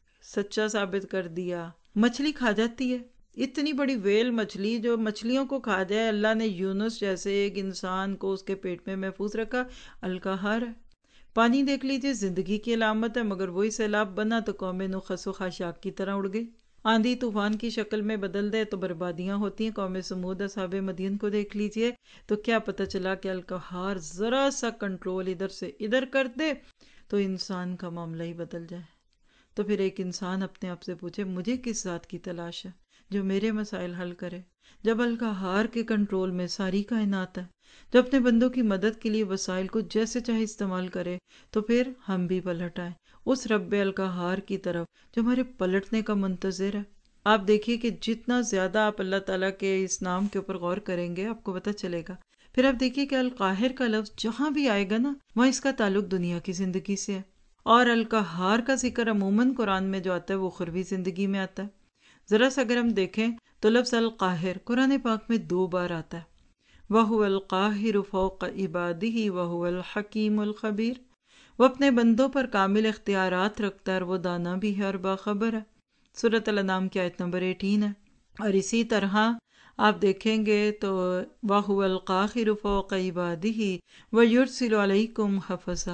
سچا ثابت کر دیا۔ مچھلی کھا جاتی ہے، اتنی بڑی ویل مچھلی جو مچھلیوں کو کھا جائے، اللہ نے یونس جیسے ایک انسان کو اس کے پیٹ میں محفوظ رکھا۔ القہار ہے۔ پانی دیکھ لیجئے، زندگی کی علامت ہے، مگر وہی سیلاب بنا تو قوم نوح خس و خاشاک کی طرح اڑ گئی۔ آندھی طوفان کی شکل میں بدل دے تو بربادیاں ہوتی ہیں۔ قوم سمود اصحاب مدین کو دیکھ لیجئے، تو کیا پتہ چلا کہ القہار ذرا سا کنٹرول ادھر سے ادھر کر دے تو انسان کا معاملہ ہی بدل جائے۔ تو پھر ایک انسان اپنے آپ سے پوچھے، مجھے کس ذات کی تلاش ہے جو میرے مسائل حل کرے؟ جب القہار کے کنٹرول میں ساری کائنات ہے، جو اپنے بندوں کی مدد کے لیے وسائل کو جیسے چاہے استعمال کرے، تو پھر ہم بھی پلٹ آئیں اس رب القہار کی طرف جو ہمارے پلٹنے کا منتظر ہے۔ آپ دیکھیے کہ جتنا زیادہ آپ اللہ تعالیٰ کے اس نام کے اوپر غور کریں گے، آپ کو پتہ چلے گا۔ پھر آپ دیکھیے کہ القاہر کا لفظ جہاں بھی آئے گا نا، وہاں اس کا تعلق دنیا کی زندگی سے ہے۔ اور القہار کا ذکر عموماً قرآن میں جو آتا ہے وہ اخروی زندگی میں آتا ہے۔ ذرا سا اگر ہم دیکھیں تو لفظ القاہر قرآن پاک میں 2 بار آتا ہے، وَهُوَ الْقَاهِرُ فَوْقَ عِبَادِهِ وَهُوَ الْحَكِيمُ الْخَبِيرُ، وہ اپنے بندوں پر کامل اختیارات رکھتا ہے اور وہ دانا بھی ہے اور باخبر ہے۔ سورۃ الانعام کی آیت نمبر 18 ہے۔ اور اسی طرح آپ دیکھیں گے تو وَهُوَ الْقَاهِرُ فَوْقَ عِبَادِهِ وَيُرْسِلُ عَلَيْكُمْ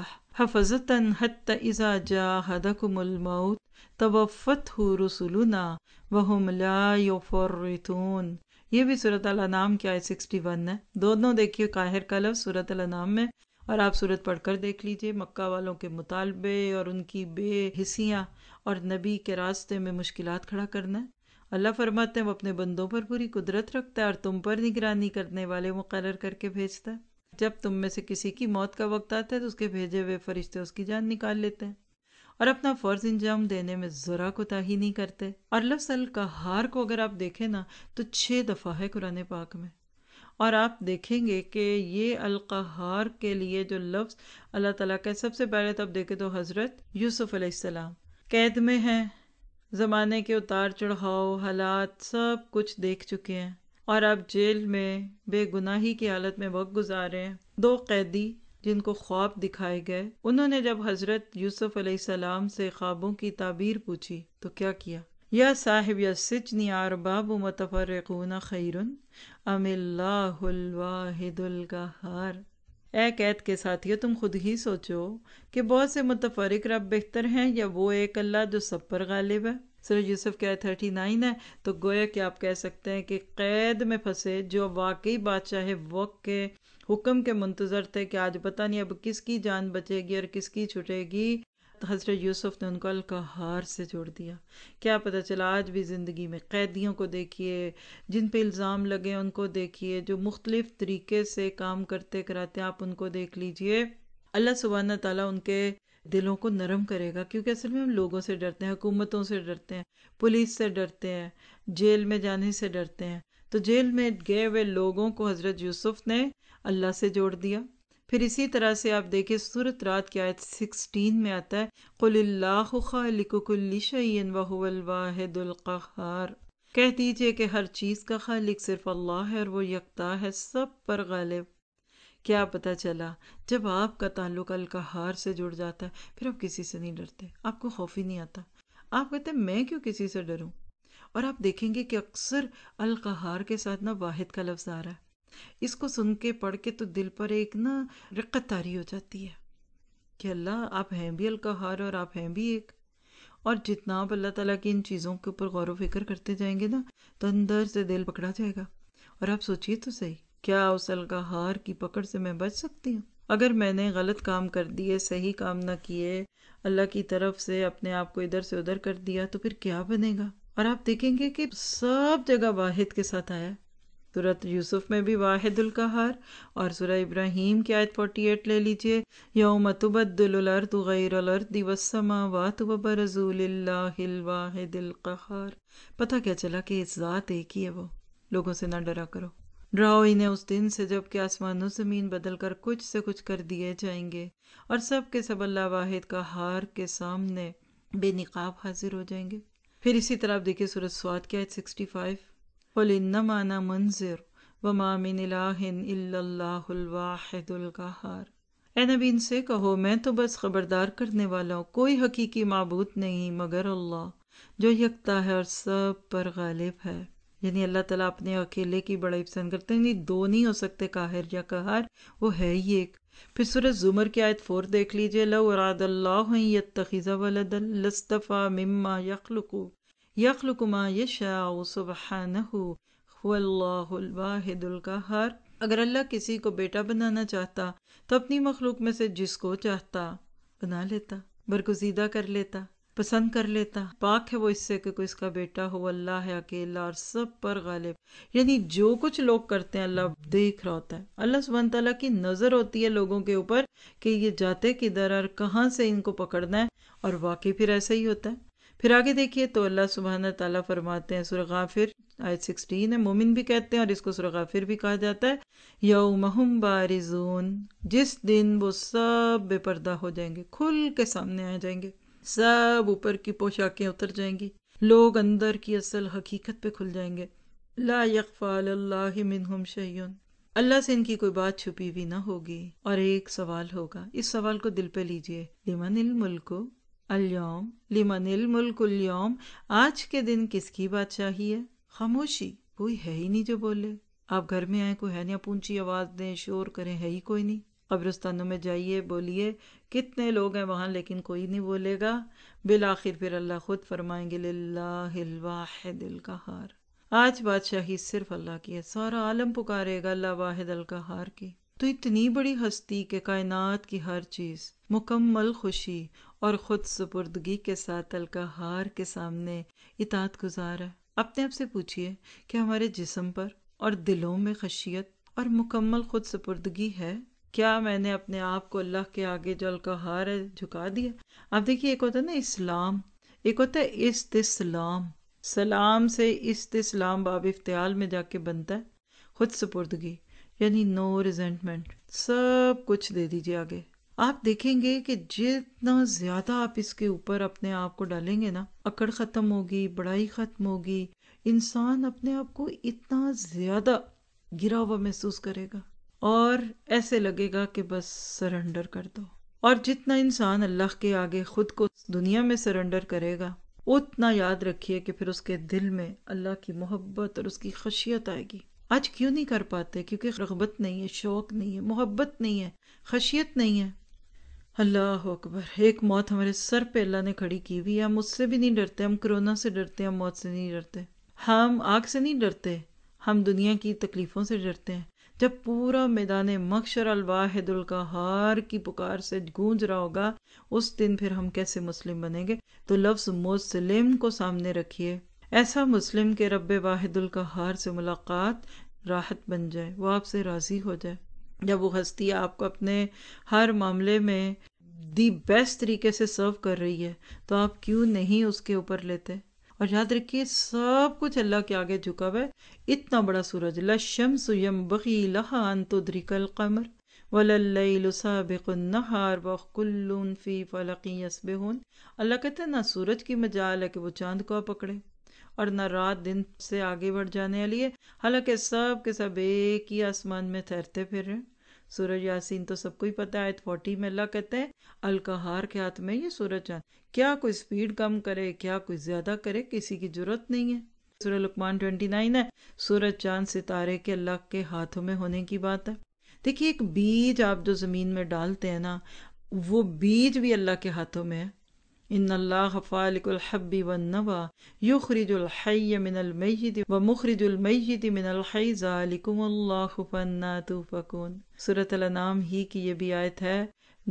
حَفَظَةً حَتَّى إِذَا جَاءَ أَحَدَكُمُ الْمَوْتُ تَوَفَّتْهُ رُسُلُنَا وَهُمْ لَا يُفَرِّطُونَ، یہ بھی سورۃ الانعام کی آیت 61 ہے۔ دونوں دیکھیے قاہر کا لفظ سورۃ الانعام میں، اور آپ سورت پڑھ کر دیکھ لیجئے مکہ والوں کے مطالبے اور ان کی بے حسیاں اور نبی کے راستے میں مشکلات کھڑا کرنا ہے۔ اللہ فرماتے ہیں وہ اپنے بندوں پر پوری قدرت رکھتا ہے اور تم پر نگرانی کرنے والے مقرر کر کے بھیجتا ہے۔ جب تم میں سے کسی کی موت کا وقت آتا ہے تو اس کے بھیجے ہوئے فرشتے اس کی جان نکال لیتے ہیں اور اپنا فرض انجام دینے میں ذرا کوتاہی نہیں کرتے۔ اور لفظ القہار کو اگر آپ دیکھیں نا تو 6 دفعہ ہے قرآن پاک میں، اور آپ دیکھیں گے کہ یہ القہار کے لیے جو لفظ اللہ تعالیٰ کا، سب سے پہلے تب دیکھیں تو حضرت یوسف علیہ السلام قید میں ہیں، زمانے کے اتار چڑھاؤ حالات سب کچھ دیکھ چکے ہیں، اور آپ جیل میں بے گناہی کی حالت میں وقت گزارے ہیں۔ 2 قیدی جن کو خواب دکھائے گئے، انہوں نے جب حضرت یوسف علیہ السلام سے خوابوں کی تعبیر پوچھی تو کیا کیا؟ یا صاحب السجن ارباب متفرقون خیر ام اللہ الواحد القہار، اے قید کے ساتھیو تم خود ہی سوچو کہ بہت سے متفرق رب بہتر ہیں یا وہ ایک اللہ جو سب پر غالب ہے۔ سورہ یوسف کی آیت 39 ہے۔ تو گویا کہ آپ کہہ سکتے ہیں کہ قید میں پھنسے جو واقعی بادشاہ وقت کے حکم کے منتظر تھے کہ آج پتہ نہیں اب کس کی جان بچے گی اور کس کی چھٹے گی، حضرت یوسف نے ان کو القہار سے جوڑ دیا۔ کیا پتہ چلا آج بھی زندگی میں قیدیوں کو دیکھیے، جن پہ الزام لگے ان کو دیکھیے، جو مختلف طریقے سے کام کرتے کراتے آپ ان کو دیکھ لیجئے، اللہ سبحانہ تعالیٰ ان کے دلوں کو نرم کرے گا، کیونکہ اصل میں ہم لوگوں سے ڈرتے ہیں، حکومتوں سے ڈرتے ہیں، پولیس سے ڈرتے ہیں، جیل میں جانے سے ڈرتے ہیں۔ تو جیل میں گئے ہوئے لوگوں کو حضرت یوسف نے اللہ سے جوڑ دیا۔ پھر اسی طرح سے آپ دیکھیں سورۃ رات کی آیت 16 میں آتا ہے قُلِ اللَّهُ خَالِقُ كُلِّ شَيْءٍ وَهُوَ الْوَاحِدُ الْقَهَّارُ، کہہ دیجئے کہ ہر چیز کا خالق صرف اللہ ہے اور وہ یکتا ہے سب پر غالب۔ کیا پتہ چلا جب آپ کا تعلق القہار سے جڑ جاتا ہے پھر آپ کسی سے نہیں ڈرتے، آپ کو خوف ہی نہیں آتا، آپ کہتے ہیں میں کیوں کسی سے ڈروں۔ اور آپ دیکھیں گے کہ اکثر القہار کے ساتھ نا واحد کا لفظ آ رہا ہے، اس کو سن کے پڑھ کے تو دل پر ایک نا رقت طاری ہو جاتی ہے کہ اللہ آپ ہیں بھی القہار اور آپ ہیں بھی ایک۔ اور جتنا آپ اللہ تعالیٰ کی ان چیزوں کے اوپر غور و فکر کرتے جائیں گے نا تو اندر سے دل پکڑا جائے گا۔ اور آپ سوچئے تو صحیح، کیا اس القہار کی پکڑ سے میں بچ سکتی ہوں؟ اگر میں نے غلط کام کر دیے، صحیح کام نہ کیے، اللہ کی طرف سے اپنے آپ کو ادھر سے ادھر کر دیا تو پھر کیا بنے گا؟ اور آپ دیکھیں گے کہ سب جگہ واحد کے ساتھ آیا ہے۔ سورۃ یوسف میں بھی واحد القہار، اور سورہ ابراہیم کی آیت 48 لے لیجئے یوم تبدل الارض غیر الارض والسماوات وبرزوا للہ الواحد القہار۔ پتہ کیا چلا کہ ذات ایک ہی ہے، وہ لوگوں سے نہ ڈرا کرو، ڈراؤ انہیں اس دن سے جب کہ آسمان و زمین بدل کر کچھ سے کچھ کر دیے جائیں گے اور سب کے سب اللہ واحد قہار کے سامنے بے نقاب حاضر ہو جائیں گے۔ پھر اسی طرح آپ دیکھیں سورۃ صاد کی آیت 65 قُلْ إِنَّمَا أَنَا مُنذِرٌ وَمَا مِنْ إِلَٰهٍ إِلَّا اللَّهُ الْوَاحِدُ الْقَهَّارُ، اے نبی ان سے کہو میں تو بس خبردار کرنے والا ہوں، کوئی حقیقی معبود نہیں مگر اللہ جو یکتا ہے اور سب پر غالب ہے۔ یعنی اللہ تعالیٰ اپنے اکیلے کی بڑائی پسند کرتے ہیں، یعنی 2 نہیں ہو سکتے قاہر یا قہار، وہ ہے ہی ایک۔ پھر سورۃ زمر کی آیت 4 دیکھ لیجئے لو اراد اللہ ان یتخذ ولدا لاصطفى مما یخلق ما یشاء سبحانہ هو اللہ الواحد القہار، اگر اللہ کسی کو بیٹا بنانا چاہتا تو اپنی مخلوق میں سے جس کو چاہتا بنا لیتا، برگزیدہ کر لیتا، پسند کر لیتا، پاک ہے وہ اس سے کہ کوئی اس کا بیٹا ہو، اللہ ہے اکیلا اور سب پر غالب۔ یعنی جو کچھ لوگ کرتے ہیں اللہ دیکھ رہا ہوتا ہے، اللہ سبحانہ تعالیٰ کی نظر ہوتی ہے لوگوں کے اوپر کہ یہ جاتے کدھر اور کہاں سے ان کو پکڑنا ہے، اور واقعی پھر ایسا ہی ہوتا ہے۔ پھر آگے دیکھیے تو اللہ سبحانہ تعالیٰ فرماتے ہیں سورہ غافر آیت 16 ہے. مومن بھی کہتے ہیں اور اس کو سورہ غافر بھی کہا جاتا ہے. یوم ہم بارزون، جس دن وہ سب بے پردہ ہو جائیں گے، کھل کے سامنے آ جائیں گے، سب اوپر کی پوشاکیں اتر جائیں گی، لوگ اندر کی اصل حقیقت پہ کھل جائیں گے. لا یخفی علی اللہ منہم شیء، اللہ سے ان کی کوئی بات چھپی ہوئی نہ ہوگی. اور ایک سوال ہوگا، اس سوال کو دل پہ لیجئے، لمن الملک اليوم، لمن الملک اليوم، آج کے دن کس کی بادشاہی ہے؟ خاموشی، کوئی ہے ہی نہیں جو بولے. آپ گھر میں آئیں، کوئی ہے نہیں، آپ اونچی آواز دیں، شور کریں، ہے ہی کوئی نہیں. قبرستانوں میں جائیے، بولیے، کتنے لوگ ہیں وہاں لیکن کوئی نہیں بولے گا. بالآخر پھر اللہ خود فرمائیں گے للہ الواحد القہار، آج بادشاہی صرف اللہ کی ہے. سارا عالم پکارے گا اللہ واحد القہار کی. تو اتنی بڑی ہستی کہ کائنات کی ہر چیز مکمل خوشی اور خود سپردگی کے ساتھ القہار کے سامنے اطاعت گزار ہے. اپنے آپ سے پوچھئے کہ ہمارے جسم پر اور دلوں میں خشیت اور مکمل خود سپردگی ہے؟ کیا میں نے اپنے آپ کو اللہ کے آگے جو القہار ہے جھکا دیا؟ آپ دیکھیے، ایک ہوتا ہے نا اسلام، ایک ہوتا ہے استسلام. سلام سے استسلام باب افتعال میں جا کے بنتا ہے خود سپردگی، یعنی نو ریزنٹمنٹ، سب کچھ دے دیجیے آگے. آپ دیکھیں گے کہ جتنا زیادہ آپ اس کے اوپر اپنے آپ کو ڈالیں گے نا، اکڑ ختم ہوگی، بڑائی ختم ہوگی، انسان اپنے آپ کو اتنا زیادہ گرا ہوا محسوس کرے گا اور ایسے لگے گا کہ بس سرنڈر کر دو. اور جتنا انسان اللہ کے آگے خود کو دنیا میں سرنڈر کرے گا، اتنا یاد رکھیے کہ پھر اس کے دل میں اللہ کی محبت اور اس کی خشیت آئے گی. آج کیوں نہیں کر پاتے؟ کیونکہ رغبت نہیں ہے، شوق نہیں ہے، محبت نہیں ہے، خشیت نہیں ہے. اللہ اکبر، ایک موت ہمارے سر پہ اللہ نے کھڑی کی ہوئی ہے. ہم اس سے بھی نہیں ڈرتے، ہم کرونا سے ڈرتے ہیں، ہم موت سے نہیں ڈرتے، ہم آگ سے نہیں ڈرتے، ہم دنیا کی تکلیفوں سے ڈرتے ہیں. جب پورا میدان محشر الواحد القہار کی پکار سے گونج رہا ہوگا، اس دن پھر ہم کیسے مسلم بنیں گے؟ تو لفظ مسلم کو سامنے رکھیے، ایسا مسلم کہ رب واحد القہار سے ملاقات راحت بن جائے، وہ آپ سے راضی ہو جائے. جب وہ ہستی آپ کو اپنے ہر معاملے میں دی بیسٹ طریقے سے سرو کر رہی ہے، تو آپ کیوں نہیں اس کے اوپر لیتے؟ اور یاد رکھیے، سب کچھ اللہ کے آگے جھکا ہوا ہے. اتنا بڑا سورج، لا الشمس ينبغي لها ان تدرك القمر ولا الليل سابق النهار وكل في فلك يسبحون. اللہ کہتے ہیں نہ سورج کی مجال ہے کہ وہ چاند کو پکڑے، اور نہ رات دن سے آگے بڑھ جانے والی ہے، حالانکہ سب کے سب ایک ہی آسمان میں تیرتے پھر رہے ہیں. سورج یاسین تو سب کو ہی پتہ ہے، آیت 40 میں اللہ کہتے ہیں القہار کے ہاتھ میں یہ سورج چاند، کیا کوئی سپیڈ کم کرے، کیا کوئی زیادہ کرے، کسی کی ضرورت نہیں ہے. سورہ لقمان 29 ہے، سورج چاند ستارے کے اللہ کے ہاتھوں میں ہونے کی بات ہے. دیکھیے، ایک بیج آپ جو زمین میں ڈالتے ہیں نا، وہ بیج بھی اللہ کے ہاتھوں میں ہے. ان اللہ فالق الحب والنوى یخرج الحی من المیت ومخرج المیت من الحی ذالکم اللہ فانا تؤفکون. سورۃ الانعام ہی کی یہ بھی آیت ہے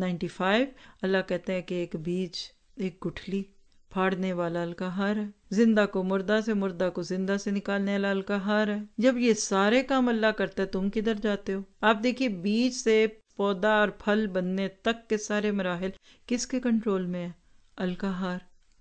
95. اللہ کہتے ہیں کہ ایک بیج، ایک گٹھلی پھاڑنے والا القہار ہے، زندہ کو مردہ سے، مردہ کو زندہ سے نکالنے والا القہار ہے. جب یہ سارے کام اللہ کرتا ہے، تم کدھر جاتے ہو؟ آپ دیکھیے، بیج سے پودا اور پھل بننے تک کے سارے مراحل کس کے کنٹرول میں ہے؟ القہار.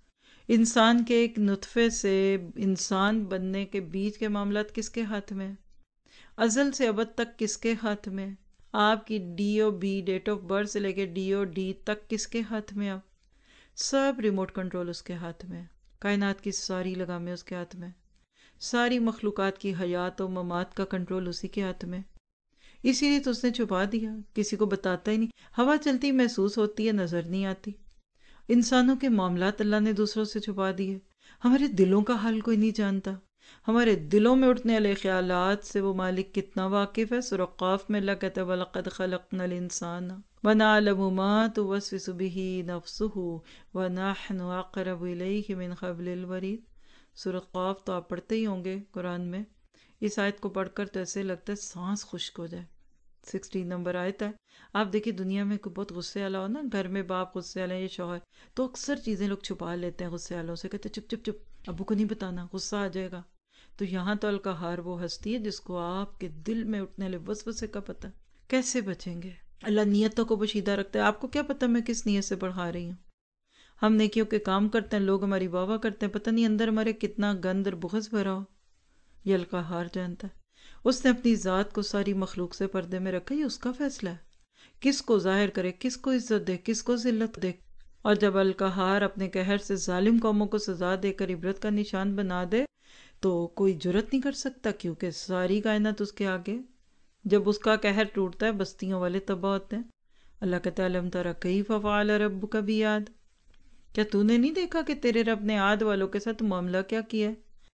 انسان کے ایک نطفے سے انسان بننے کے بیچ کے معاملات کس کے ہاتھ میں؟ ازل سے ابد تک کس کے ہاتھ میں؟ آپ کی D O B, date of birth سے لے کے ڈی او ڈی تک کس کے ہاتھ میں؟ آپ سب ریموٹ کنٹرول اس کے ہاتھ میں. کائنات کی ساری لگامیں اس کے ہاتھ میں، ساری مخلوقات کی حیات و ممات کا کنٹرول اسی کے ہاتھ میں. اسی لیے تو اس نے چھپا دیا، کسی کو بتاتا ہی نہیں. ہوا چلتی محسوس ہوتی ہے، نظر نہیں آتی. انسانوں کے معاملات اللہ نے دوسروں سے چھپا دیے. ہمارے دلوں کا حال کوئی نہیں جانتا. ہمارے دلوں میں اٹھنے والے خیالات سے وہ مالک کتنا واقف ہے. سورہ قاف میں اللہ کہتا ہے وَلَقَدْ خَلَقْنَا الْإِنسَانَ وَنَعْلَمُ مَا تُوَسْوِسُ بِهِ نَفْسُهُ وَنَحْنُ أَقْرَبُ إِلَيْهِ مِنْ حَبْلِ الْوَرِيدِ. سورہ قاف تو آپ پڑھتے ہی ہوں گے قرآن میں. اس آیت کو پڑھ کر تو ایسے لگتا ہے سانس خشک ہو جائے. 16 نمبر آیت ہے. آپ دیکھیں، دنیا میں کوئی بہت غصے والا ہو نا، گھر میں باپ غصے والا ہے یا شوہر، تو اکثر چیزیں لوگ چھپا لیتے ہیں غصے والوں سے، کہتے ہیں چپ چپ چپ، ابو کو نہیں بتانا، غصہ آ جائے گا. تو یہاں تو القہار وہ ہستی ہے جس کو آپ کے دل میں اٹھنے والے وسوسے کا پتہ. کیسے بچیں گے؟ اللہ نیتوں کو پوشیدہ رکھتا ہے. آپ کو کیا پتہ میں کس نیت سے بڑھا رہی ہوں؟ ہم نیکیوں کے کام کرتے ہیں، لوگ ہماری واہ واہ کرتے ہیں، پتہ نہیں اندر ہمارے کتنا گند اور بغض بھرا ہو. یہ القہار جانتا ہے۔ اس نے اپنی ذات کو ساری مخلوق سے پردے میں رکھا، یہ اس کا فیصلہ ہے کس کو ظاہر کرے، کس کو عزت دے، کس کو ذلت دے۔ اور جب القہار اپنے قہر سے ظالم قوموں کو سزا دے کر عبرت کا نشان بنا دے تو کوئی جرت نہیں کر سکتا، کیونکہ ساری کائنات اس کے آگے۔ جب اس کا قہر ٹوٹتا ہے بستیوں والے تباہ ہوتے ہیں۔ اللہ کہتا ہے الم تری کیف فعل ربک بعاد، کیا تو نے نہیں دیکھا کہ تیرے رب نے عاد والوں کے ساتھ معاملہ کیا کیا ہے؟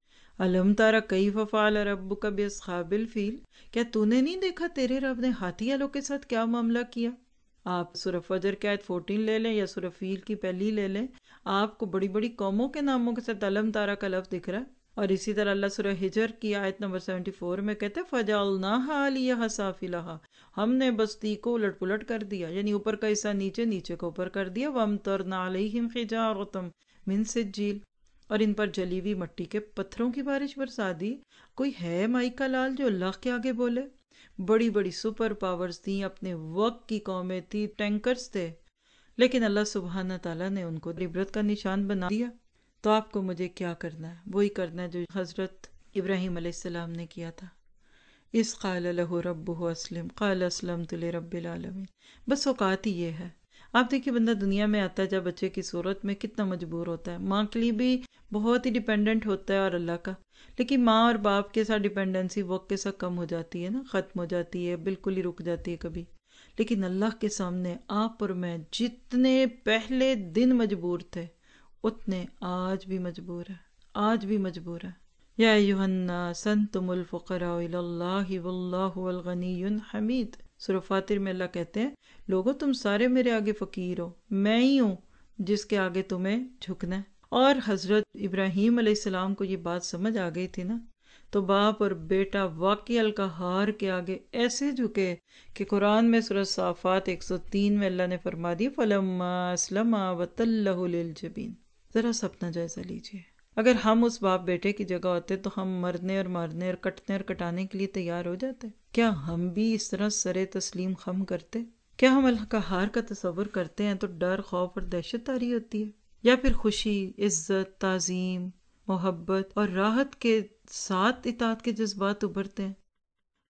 الم تری کیف فعل ربک باصحاب الفیل، کیا تو نے نہیں دیکھا تیرے رب نے ہاتھی والوں کے ساتھ کیا معاملہ کیا؟ آپ سورہ فجر کی آیت 14 لے لیں یا سورہ فیل کی پہلی لے لیں، آپ کو بڑی بڑی قوموں کے ناموں کے ساتھ الم تارا کا لفظ دکھ رہا ہے۔ اور اسی طرح اللہ سورہ ہجر کی آیت نمبر 74 میں کہتے ہیں فَجَعَلْنَاهَا عَلِيَهَا سَافِلَهَا، ہم نے بستی کو الٹ پلٹ کر دیا، یعنی اوپر کا حصہ نیچے، نیچے کو اوپر کر دیا۔ وَأَمْطَرْنَا عَلَيْهِمْ حِجَارَةً مِّن سِجِّيلٍ، اور ان پر جلی ہوئی مٹی کے پتھروں کی بارش برسا دی۔ کوئی ہے مائی کا لال جو اللہ کے آگے بولے؟ بڑی بڑی سپر پاورز تھیں، اپنے وقت کی قومیں تھی، ٹینکرز تھے، لیکن اللہ سبحانہ تعالیٰ نے ان کو عبرت کا نشان بنا دیا۔ تو آپ کو مجھے کیا کرنا ہے؟ وہی کرنا ہے جو حضرت ابراہیم علیہ السلام نے کیا تھا۔ اِذ قال لہ ربہ اسلم قال اسلمت لرب العالمین۔ بس اوقات ہی یہ ہے۔ آپ دیکھیے بندہ دنیا میں آتا ہے جب بچے کی صورت میں کتنا مجبور ہوتا ہے، ماں کے لیے بھی بہت ہی ڈیپینڈنٹ ہوتا ہے اور اللہ کا، لیکن ماں اور باپ کے ساتھ ڈیپینڈنسی وقت کے ساتھ کم ہو جاتی ہے نا، ختم ہو جاتی ہے، بالکل ہی رک جاتی ہے کبھی۔ لیکن اللہ کے سامنے آپ اور میں جتنے پہلے دن مجبور تھے اتنے آج بھی مجبور ہے، آج بھی مجبور ہے۔ یا ایھا الناس انتم الفقراء الی اللہ واللہ الغنی الحمید۔ سورہ فاطر میں اللہ کہتے ہیں لوگو تم سارے میرے آگے فقیر ہو، میں ہی ہوں جس کے آگے تمہیں جھکنا ہے۔ اور حضرت ابراہیم علیہ السلام کو یہ بات سمجھ آ گئی تھی نا، تو باپ اور بیٹا واقعی القہار کے آگے ایسے جھکے کہ قرآن میں سورہ صافات 103 میں اللہ نے فرما دی فَلَمَّا أَسْلَمَا وَتَلَّهُ لِلْجَبِينِ۔ ذرا سا اپنا جائزہ لیجئے، اگر ہم اس باپ بیٹے کی جگہ ہوتے تو ہم مرنے اور مارنے اور کٹنے اور کٹانے کے لیے تیار ہو جاتے؟ کیا ہم بھی اس طرح سر تسلیم خم کرتے؟ کیا ہم القہار کا تصور کرتے ہیں تو ڈر، خوف اور دہشت طاری ہوتی ہے، یا پھر خوشی، عزت، تعظیم، محبت اور راحت کے ساتھ اطاعت کے جذبات ابھرتے ہیں؟